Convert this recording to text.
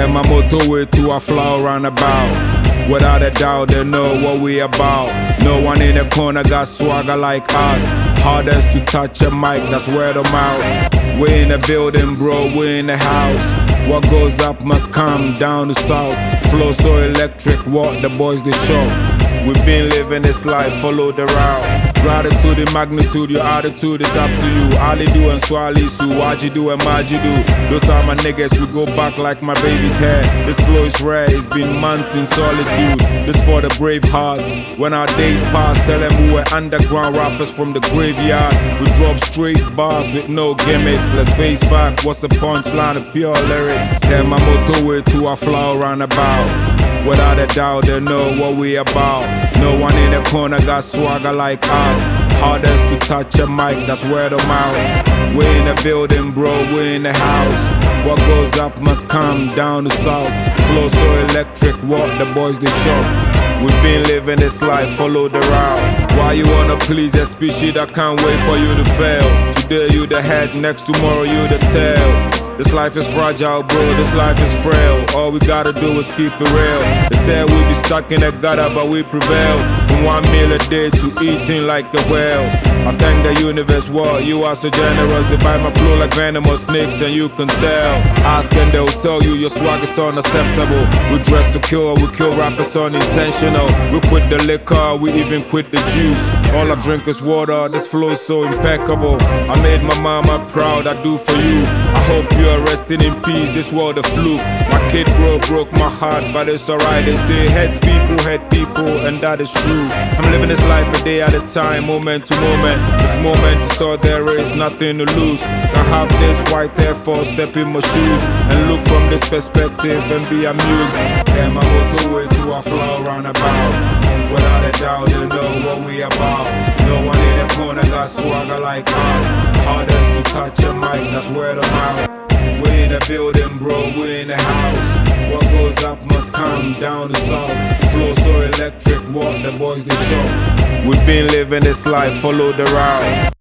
Turn my motorway to a flower roundabout. Without a doubt, they know what we about. No one in the corner got swagger like us. Hardest to touch a mic, that's word of mouth. We in the building, bro, we in the house. What goes up must come down to south. Flow so electric, what the boys they show. We've been living this life, follow the route. Gratitude in magnitude, your attitude is up to you. Ali do and Swali Su, Waji do and Maji do. Those are my niggas, we go back like my baby's hair. This flow is rare, it's been months in solitude. This for the brave hearts. When our days pass, tell them we were underground rappers from the graveyard. We drop straight bars with no gimmicks. Let's face fact, what's a punchline of pure lyrics? Turn my motorway to a flower roundabout. Without a doubt, they know what we about. No one in the corner got swagger like us. Hardest to touch a mic, that's word of mouth. We in the building, bro, we in the house. What goes up must come down to south. Flow so electric, what the boys they show. We've been living this life, follow the route. Why you wanna please a species that can't wait for you to fail? Today you the head, next tomorrow you the tail. This life is fragile, bro, this life is frail. All we gotta do is keep it real. They said we be stuck in the gutter, but we prevail. From 1 meal a day to eating like a whale. I thank the universe, what, you are so generous. They bite my flow like venomous snakes and you can tell. Ask and they'll tell you your swag is unacceptable. We dress to kill, we kill rappers unintentional. We quit the liquor, we even quit the juice. All I drink is water, this flow is so impeccable. I made my mama proud, I do for you. I hope you're resting in peace, this world a fluke. My kid broke my heart, but it's alright. They say head people, and that is true. I'm living this life a day at a time, moment to moment. This moment is all there is, nothing to lose. I have this white Air Force, step in my shoes and look from this perspective and be amused. Turn my motorway to a flower roundabout. Without a doubt, they know what we about. No one in the corner got swagger like us. Hardest to touch a mic, that's word of mouth. We in the building, bro, we in the house. What goes up must come down to south. Flow so electric, what the boys they show. We've been living this life, follow the route.